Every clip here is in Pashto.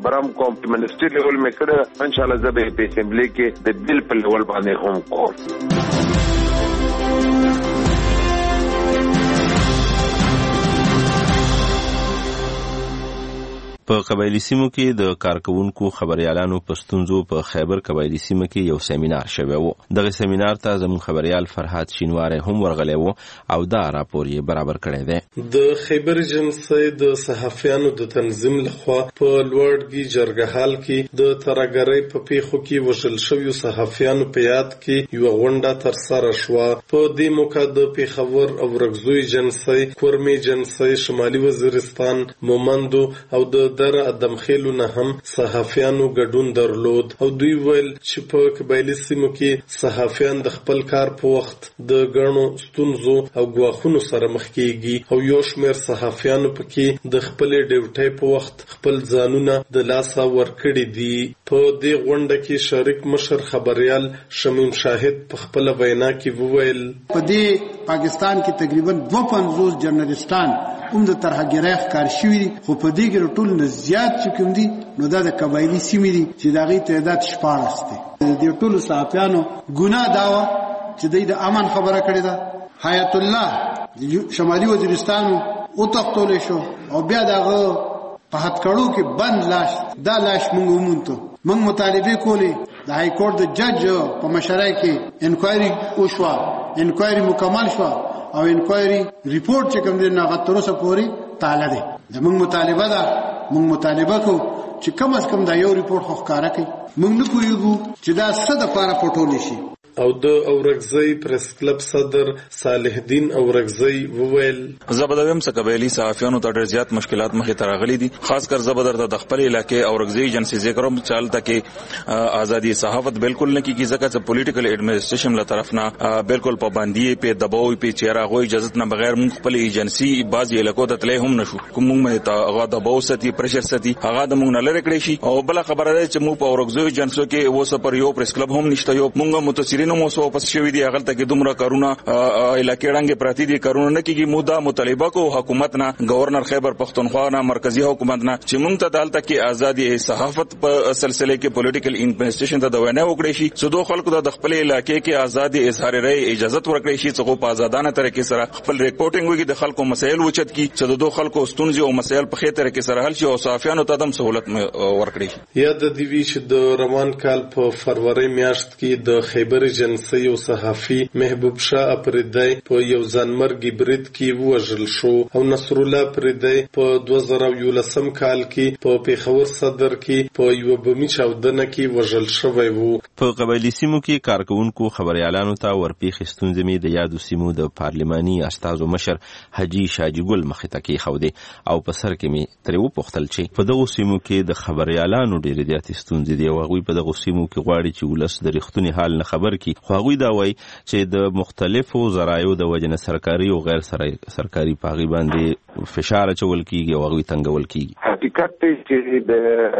خبرم کوم چې منسټري لیول مې کړه ان شاء الله زه به په اسمبلی کې د بل په لیول باندې هم کوم. په قبایلی سیمو کې د کارکونکو خبريالانو په ستونزو په خیبر قبایلی سیمه کې یو سیمینار شوی و. دغه سیمینار ته زموږ خبريال فرحات شینواری هم ورغلی و او دا راپور یې برابر کړی دی. د خیبر ایجنسی د صحافیانو د تنظیم لخوا په لوړګي جرګهال کې د ترګرۍ په پیښو کې وژل شویو صحافیانو په یاد کې یو غونډه ترسره شوه. په دې موقع د پیښور او رګزو ایجنسی، کورمي ایجنسی، شمالي وزیرستان، مومندو او د در ادم خېلو نه هم صحافیانو ګډون درلود او دوی ویل چې په قبایلی سیمو کې صحافیان د خپل کار په وخت د ګڼو ستونزو او ګواښونو سره مخ کېږي او یو شمېر صحافیانو پکې د خپلې ډیوټۍ په وخت خپل ځانونه د لاسه ورکړي دي. په دې غونډه کې شریک مشر خبريال شمیم شاهد په خپل وینا کې وویل په دې پاکستان کې تقریبا 250 جرنالستان د ترهګرۍ ښکار شوي دي، خو په دې کې ټول نه زیات چې کوم دي نو دا د قبایلی سیمې دي چې د هغې تعداد 14 دی. د دې ټولو صحافیانو ګناه دا وه چې دوی د امن خبره کړې ده. حیات الله شمالي وزیرستان وتښتولی شو او بیا د هغه په هتکړو کې بند لاش، دا لاش موږ وموندو. موږ مطالبې کولې د های کورټ د جج په مشرۍ کې انکوایري وشوه، انکوایري مکمل شوه او انکوایري ریپورت چې کوم دی هغه تر اوسه پورې تاله دی. زموږ مطالبه ده، موږ مطالبه کوو چې کم از کم دا یو ریپورت خو ښکاره کړي. موږ نه پوهېږو چې دا څه دپاره پټولی شي. او د اورګزۍ پریس کلب صدر صالح الدین اورګزۍ وویل زبردویم څخه قبایلی صحافیانو ته ډېر زیات مشکلات مخې ته راغلي دي، خاص کر زبردر ته د خپل علاقې اورګزۍ ایجنسی ذکر هم چالت کې ازادي صحافت بالکل نه کیږي ځکه چې پولیټیکل ایڈمنسټریشن له طرف نه بالکل پابندي په دباو په چیرې غوي اجازه نه بغیر موږ خپل ایجنسی بعضی علاقو ته تلې هم نشو کوم موږ ته هغه دباو ستي پرشر ستي هغه د موږ نه لری کړی شي. او بل خبره ده چې موږ په اورګزۍ ایجنسو کې وسه پر یو پریس کلب هم نشته، یو موږ متصرینو مو سو پس شوی دی هغه ته کې دومره کارونه علاقې رنګ پراتی دي کارونه نه کیږي. مودا مطالبه کو حکومت نه، گورنر خیبر پختونخوا نه، مرکزی حکومت نه چې موږ ته دالته کې ازادي صحافت په سلسله کې پولیټیکل انویسټیګیشن ته د وینا وکړي شي، څو خلکو د خپل علاقې کې ازادي اظهار رائے اجازه ورکړي شي، څو په آزادانه طریقې سره خپل ریپورټینګ وکړي، د خلکو مسایل وچت کی چې د خلکو ستونزې او مسایل په خې طریقې سره حل شي او صحافیانو ته د سہولت ورکړي. یا د دیوی چې د روان کال په فروری میاشت کې د خیبر ایجنسی او صحافي محبوب شاه اپریدی په یو ځانمرګي برید کې ووژل شو او نصر الله اپریدی په 2011 کال کې په پیښور صدر کې په یو بمي چاودنه کې وژل شوی وو. په قبایلی سیمو کې کارکونکو خبريالانو ته ورپېښې ستونزې د یادو سیمو د پارلماني استازو مشر حاجی شاجي ګل مخې ته کېښودې او په سر کې مې ترې وپوښتل چې په دغو سیمو کې د خبريالانو ډېرې زیاتې ستونزې دي او هغوی په دغو سیمو کې غواړي چې ولس د رښتوني حال نه خبر کړي، خو هغوی دا وایي چې د مختلفو ذرایعو د وجې نه سرکاري او غیر سرکاري په هغې باندې فشار اچول کېږي او هغوی تنګول کېږي. حقیقت دی چې د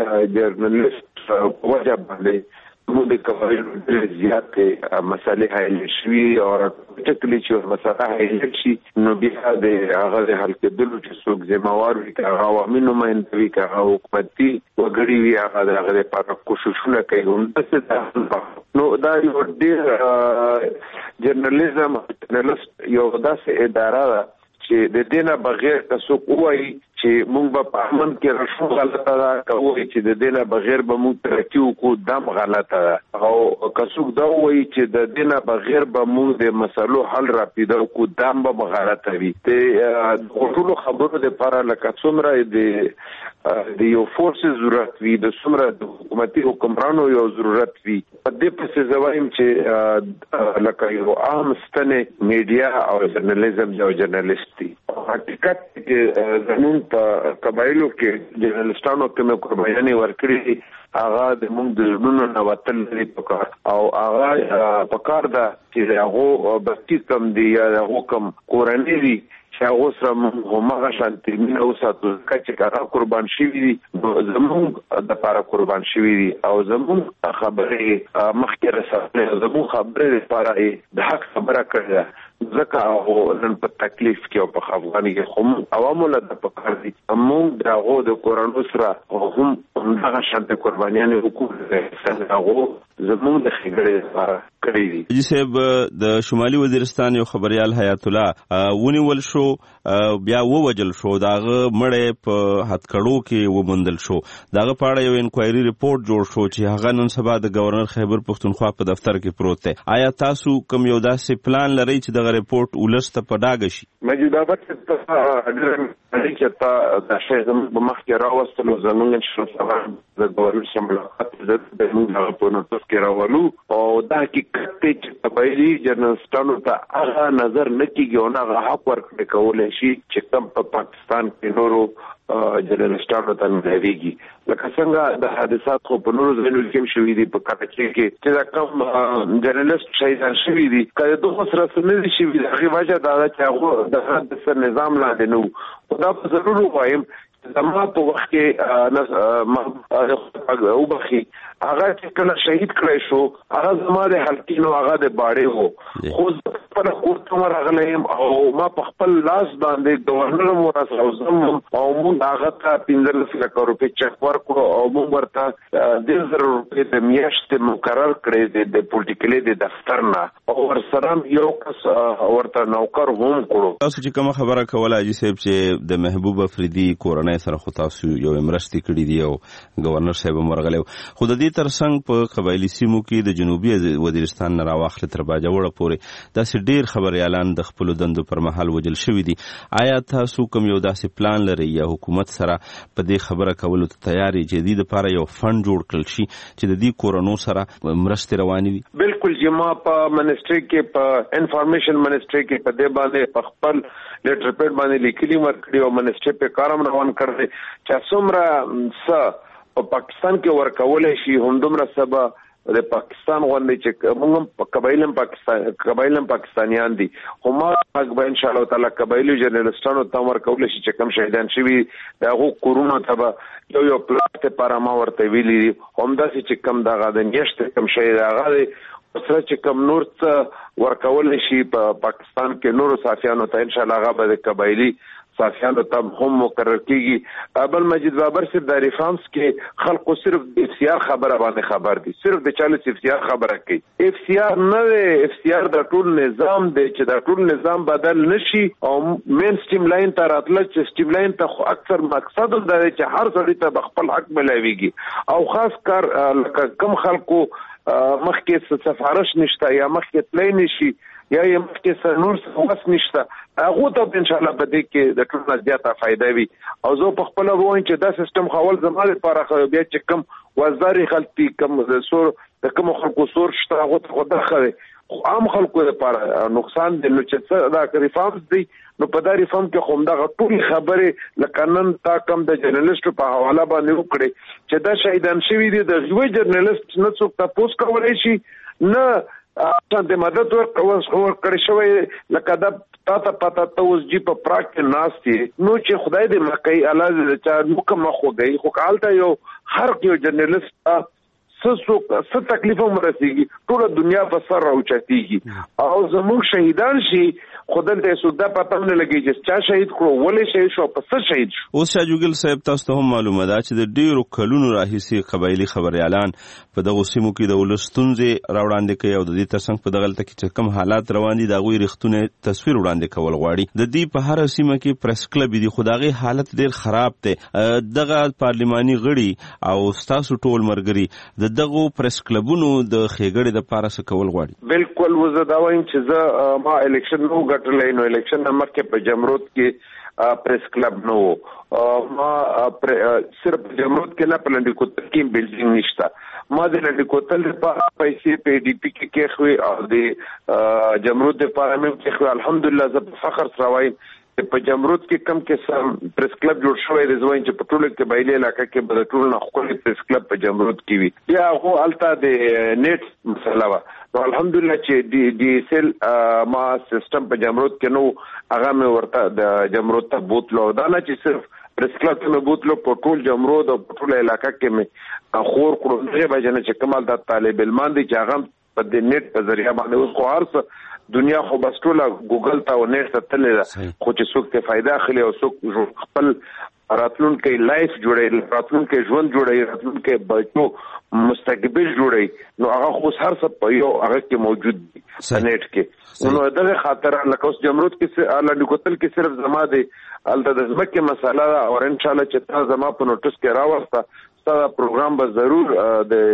جرنالست په وجه باندې موږ د قبایلو ډېرې زیاتې مسالې هایلې شوي او ټکلې چې مسله هایلې شي نو بیا د هغه د حل کېدلو چې څوک ذمهوار وي، که هغه عوامي نماینده وي، که هغه حکومتي وګړي وي، هغه د هغه لپاره کوششونه کوي. همداسې نو دا یو ډېر جرنالیزم یو داسې اداره ده چې د دې نه بغیر که څوک ووایي چې موږ به په امن کې راشو غلطه ده، که ووایي چې د دې نه بغیر به موږ ترقي وکړو دام غلطه ده، او که څوک دا ووایي چې د دې نه بغیر به موږ د مسلو حل را پیدا کړو دام به غلطه وي. د ټولو خبرو دپاره لکه څومره د یو فورس ضرورت وي، د څومره د حکومتي حکمرانو یو ضرورت وي، په دې پسې زه وایم چې لکه یو عام ستنې میډیا او جرنالیزم یو جرنالیست دي. حقیقت کې زموږ په قبایلو کې جرنالیستانو کې مې قربانیانې ورکړي دي، هغه د موږ د زړونو نه وتل لري پکار او هغه پکار ده چې هغه بستی کم دي یا هغه کم کورنۍ دي چې هغه سره موږ هماغه شانتي مینه وساتو چې هغه قربان شوي دي، زموږ دپاره قربان شوي دي او زموږ خبرې مخکې رسولې، زموږ خبرې دپاره د حق خبره کړې ده، ځکه هغه نن په تکلیف کې او په خفګان کې هم عوامو له پکار دي. موږ د هغو د کورنو سره هم همدغه شانته قربانیان وکړو هغه زموږ د خګړې لپاره کړی دي. حاجی صاحب د شمالي وزیرستان یو خبريال حیات الله ونیول شو بیا ووجل شو داغه مړې په هتکړو کې ومندل شو داغه پاړه یو انکوایري ریپورت جوړ شو چې هغه نن سبا د گورنر خیبر پختونخوا په دفتر کې پروت دی. آیا تاسو کوم یو داسې پلان لرئ چې دغه ریپورت ولسته په ډاګه شي؟ موجوده وخت چې تا د شیخ په مخ کې راوستلو زمونږ چې سبا د گورنر شمولات د موږ په نوټس کې راولو او دا حقیقت چې قبایلی جرنالستانو ته هغه نظر نه کیږي او هغه حق ورکړي کولای شي چې کوم په پاکستان کې نورو جرنالستانو ته نهویږي لکه څنګه د حادثات خو په نورو ځایونو کې شوي دي په کراچۍ کې چې دا کوم جرنالست شهیدان شوي دي کله دوه سره سره شوي دي هغه وجه دا چې هغه د حادثه نظام لاندې نو دا په ضرور وایم زما په وخت کې او بخي هغه چې کله شهید کړی شو هغه زما د حلقینو هغه د باړې وو خو په کوټه مرغلم او ما په خپل لاس باندې گورنر مورس او زم او موږ هغه ته 15 لک روپۍ چک ورکړو او موږ ورته 10,000 روپۍ د میاشتې مقرر کړې د پولیټیکلي د دفتر نه او ورسره یو کس ورته نوکر هم کړو. تاسو چې کوم خبره کوله حاجی صاحب چې د محبوب افریدي کورنۍ سره خو تاسو یو مرستې کړې دي او گورنر صاحب مرغلو خو د دې ترڅنګ په قبایلی سیمو کې د جنوبي وزیرستان نه راوخله تر باجوړه پورې داسې ډیر خبريالان د خپل دندو پر مهال وجل شوی دي. آیا تاسو کوم یو داسې پلان لرئ یا حکومت سره په دې خبره کولو ته تیاری جدي لپاره یو فند جوړ کړل شي چې د دې کورونو سره مرستې روانې وي؟ بالکل جما په منسټري کې په انفارمیشن منسټري کې په دې باندې په خپل لیټر پیډ باندې لیکلي ورکړي او منسټري په کارم روان کړی چې څومره په پاکستان کې ورکولای شي همدومره سبا د پاکستان غونډې چې موږ قبایلم پاکستانیان دي خو ما به ان شاء الله تعالی قبایلی جرنالستانو ته ورکول شي چې کوم شهیدان شوي دغه کورونه ته یو پلاټ لپاره ما ورته ویلي همداسې چې کوم دغه د نیشته کوم شهید هغه سره چې کوم نور څه ورکول شي په پاکستان کې نورو صحافیانو ته ان شاء الله هغه به قبایلی صحافیانو ته هم مقرر کیږي. بل مجید بابر صاحب د ریفارمز کې خلکو صرف د اف سی آر خبره باندې خبر دي صرف د 40 اف سی آر خبره کوي. اف سی آر نه اف سی آر د ټول نظام دی چې د ټول نظام بدل نشي او مین سټیم لاین ته راتل چې سټیم لاین ته اکثر مقصد دا دی چې هر څړي ته خپل حق ملاويږي او خاص کار کم خلکو مخکې سفارش نشته یا مخکې تللی نشي یا مخکې نور څه نشته هغه ته ان شاء الله به دې کې د ټول زیاته فائدہ وي او زه په خپل وایم چې دا سیستم خول زموږ لپاره خو بیا چې کوم وزاري خلک کوم سور د کوم خلکو سور شته هغه ته خدای عام خلکو لپاره نقصان دی نو چې دا ریفارمز دی نو په دا ریفارم کې خو دا ټول خبره لکه نن تا کم د جرنالستو په حواله باندې وکړي چې دا شهیدان شوی دي د یو جرنالست نه څوک تاسو کولای شي نه د مدد ورکړی شوی لکه دا تاسو پتا اوس جی په پراک کې ناشتي نو چې خدای دې مکه الله چې مکمل خوږي خو کالته یو هر یو جرنالست څه تکلیف هم رسیږي ټول دنیا په سر راوچتيږي او زموږ شهیدان شي خدای ته سودا پته نه لګي چې چا شهید کړو ولې شهید شو په څه شهید شو. اوس شاجوګل صاحب تاسو ته هم معلومه ده چې د ډیرو کلونو راهیسي قبایلی خبريالان په دغه سیمو کې د ولستونځ راوړاندې کوي او د دې ترڅنګ په دغه لته کې کوم حالات روان دي دا غوي رښتونه تصویر وړاندې کول غواړي. د دې په هر سیمه کې پریس کلب دي خدای حالت ډیر خراب دی دغه پارلماني غړي او تاسو ټول مرګري دغه پریس کلبونو د خېګړې د پاره څه کول غواړي؟ بالکل وزه دا وایم چې زه ما الیکشن نو ګټلې نو الیکشن مخکې په جمرود کې پریس کلب نو ما صرف جمرود کې نه پلانډي کوتل کې بلډینګ نشته ما د لنډي کوتل په پیسې په ډي پی کې خوي او د جمرود د پاره مې کې الحمدلله زه فخر سره وایم په جمرود کې کم کې پریس کلب جوړ شوی دی زوین چې په ټول کې بایلې علاقې کې به ټول نه خپل پریس کلب په جمرود کې وي یا هو الته د نیټ مسله وا نو الحمدلله چې ډي سیل ما سیستم په جمرود کې نو هغه مې ورته د جمرود ته بوتلو دا نه چې صرف پریس کلب ته مې بوتلو په ټول جمرود او په ټول علاقې کې مې خور کړو نه به جن چې کمال د طالب علمان دي چې هغه په د نیټ په ذریعہ باندې اوس خو هرڅ دنیا خو بس ټوله ګوګل ته او نیټ ته تللی ده خو چې څوک ته فائدہ اخلي او څوک خپل راتلونکي لایف جوړي، راتلونکي ژوند جوړي، راتلونکي بچو مستقبل جوړي، نو هغه خو هر څه په یو هغه کې موجود دي سنټ کې. نو دغه خاطر لکه اوس جمرود کې لنډ کوتل کې صرف زما دي الته د ځمکې مسله ده، او ان شاء الله چې تاسو زما په نوټس کې راوسته دا پروګرام به ضرور د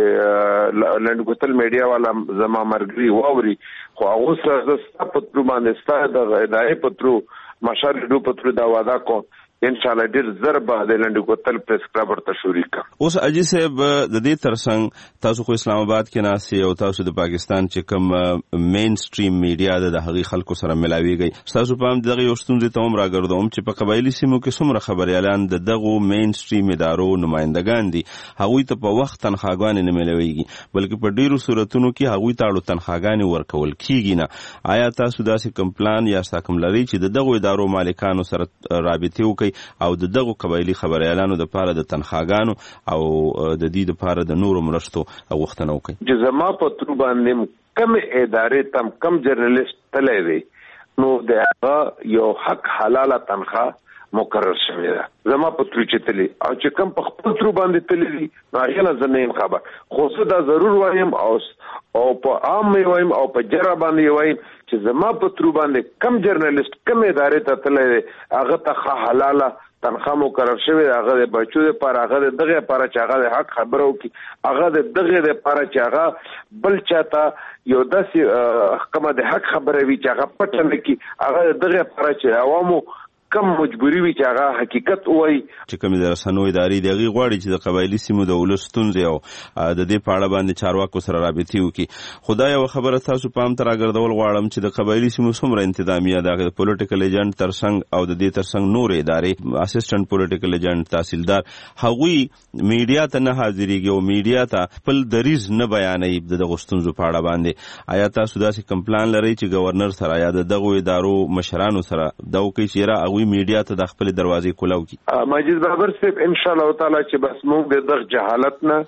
لنډ کوتل میډیا والا زما مرګري واوري. خو هغه سره ست په تر باندې ست د ادارې په تر مشر دو په تر دا وعده کوم ان شاء الله ډیر ضربه د لنډ کوتل پریس کلب ورته شروع کا. اوس اجي صاحب د دې ترڅنګ تاسو خو اسلام آباد کې ناسي او تاسو د پاکستان چې کوم مین سټریم میډیا د هغي خلکو سره ملاويږي، تاسو په هم دغه یوستونځ ته هم راګردوم چې په قبایلی سیمو کې څومره خبريالان د دغه مین سټریم ادارو نمائندگان دي، هغوی ته په وخت تنخواګان نه ملاويږي، بلکې په ډیرو صورتونو کې هغوی ته اړو تنخواګان ورکول کیږي نه. آیا تاسو داسې کوم پلان یا ساکم لري چې د دغه ادارو مالکانو سره رابطه وکړي او د دغه قبایلی خبريالانو د پاره د تنخواګانو او د دې د پاره د نورو مرستو غوښتنه وکړي؟ چې زما په تر باندې کم ادارې تم کم جرنالست تللی وي، نو د هغه یو حق حلاله تنخواه مقرر شوی ده زما په تر چې تللی، او چې کم په خپل تر باندې تللی نو هغه نه زنیم خبر، خو څه دا ضرور وایم او په عام وایم او په جرا باندې وایم چې زما په تر باندې کم جرنالست کم ادارې ته تللی هغه ته حلاله تنخواه مقرر شوی، هغه د بچو لپاره، هغه دغه لپاره چې هغه د حق خبرو کی، هغه دغه لپاره چې هغه بل چاته یو داسې کومه د حق خبره وی چې هغه پټنه کی، هغه دغه لپاره چې عوامو کم مجبوری وي چې هغه حقیقت وای. چې کوم د رسنوي ادارې دغه غواړي چې د قبایلی سیمو د ولستونځ او د دې په اړه باندې چارواکو سره رابطه وکړي. خدای یو خبره تاسو پام تر راګردول غواړم چې د قبایلی سیمو څومره انتظامیه د پولیټیکل ایجنټ ترڅنګ او د دې ترڅنګ نور ادارې اسسټنټ پولیټیکل ایجنټ تحصیلدار هغوی میډیا ته نه حاضرېږي او میډیا ته خپل دریز نه بیانوي د دغه ستونزو په اړه باندې. آیا تاسو داسې کوم پلان لرئ چې گورنر سره یا د دغه ادارو مشرانو سره دا وکړي چې میډیا ته د خپل دروازې کولاو کی؟ مجید بابر صاحب ان شاء الله تعالی چې بس موږ د جهالت نه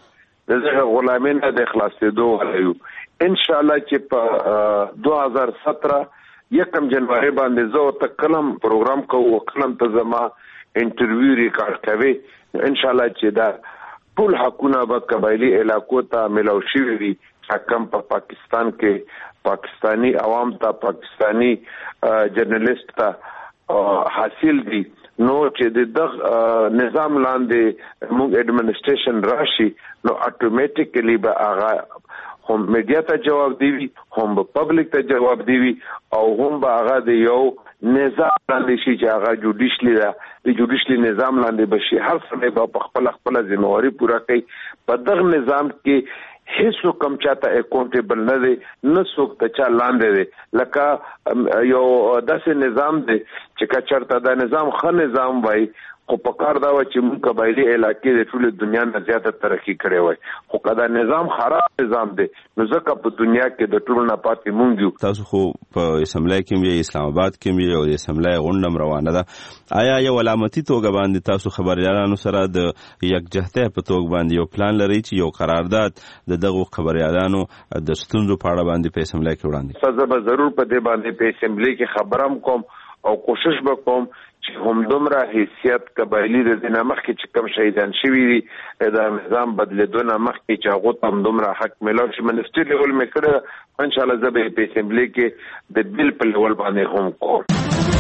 د غلامین د اخلاصېدو ولایو ان شاء الله چې په 2017 1 جنوري باندې زه ته کلم پروګرام کوو، کلم ته زما انټرویو ریکارډ کوي ان شاء الله چې دا ټول حقونه به قبایلی علاقو ته ملاو شي وي، حکم په پاکستان کې پاکستانی عوام ته پاکستانی جرنالست ته حاصل دي. نو چې د نظام لاندې موږ اډمنسټریشن راشي نو اتوماتیکلی به هغه هم میډیا ته جواب دی، هم به پبلک ته جواب دی، او هم به هغه د یو نظام لاندې شي چې هغه جوډیشلی ده، د جوډیشلی نظام لاندې بشي، هر څه به په خپل ذمہواری پوره کوي. په دغه نظام کې هیڅ کوم چاته اکاونټیبل نه دی، نه څوک ته چا لاندې دی، لکه یو داسې نظام دی چې کچرته دا نظام ښه نظام وای خو په کار دا و چې موږ قبایلی علاقې د ټول دنیا نه زیاته ترقی کړې وای، خو کدا نظام خراب نظام دی نو ځکه په دنیا کې د ټول نه پاتې مونږ یو. تاسو خو په اسمبلی کې اسلام آباد کې او د اسمبلی غونډه روانه ده، آیا یو علامتي توګه باندې تاسو خبريالانو سره د یکجهته په توګه باندې یو پلان لرئ چې یو قرارداد د دغه خبريالانو د ستونزو په اړه باندې په اسمبلی کې وړاندې؟ زه به ضرور په دې باندې په اسمبلی کې خبرم کوم او کوشش وکوم چې هم دومره حیثیت قبایلی د دینه مخکې چې کم شهیدان شوي دي د نظام بدلیدونه مخکې چې هغه ته هم دومره حق ملو چې منسټر لیول مې کړه ان شاء الله زه به په اسمبلی کې د بل په لیول باندې هم کوم.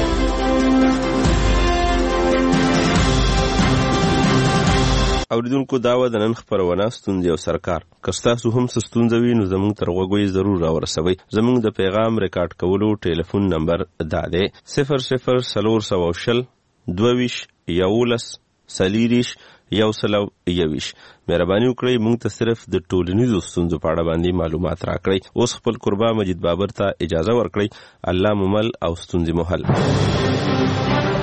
اوریدونکو داوا د نن خبرونه ستونزې او سرکار کستاسو هم ستونزې وي نو زموږ تر غوږی ضرور راورسوي. زموږ د پیغام ریکارډ کولو ټلیفون نمبر دا دی 0040 22 11 سلیریش یو سلو یویش. مهرباني وکړئ موږ ته صرف د ټولنیزو ستونزو په اړه باندې معلومات راکړئ. اوس خپل قربا مجید بابر ته اجازه ورکړئ. الله ممل او ستونزې محل.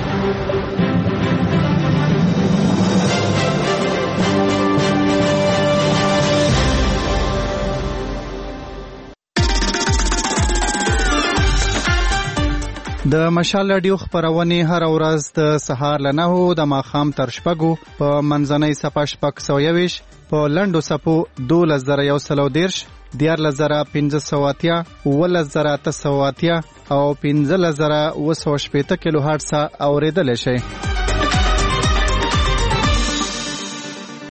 د مشال رادیو خبرونه هر ورځ د سهار له 9 د ماښام تر 6 په منځنۍ صفه 621 په لندو صفو 2110 14580 11980 او 15080 کیلو هرتز اوریدل شي.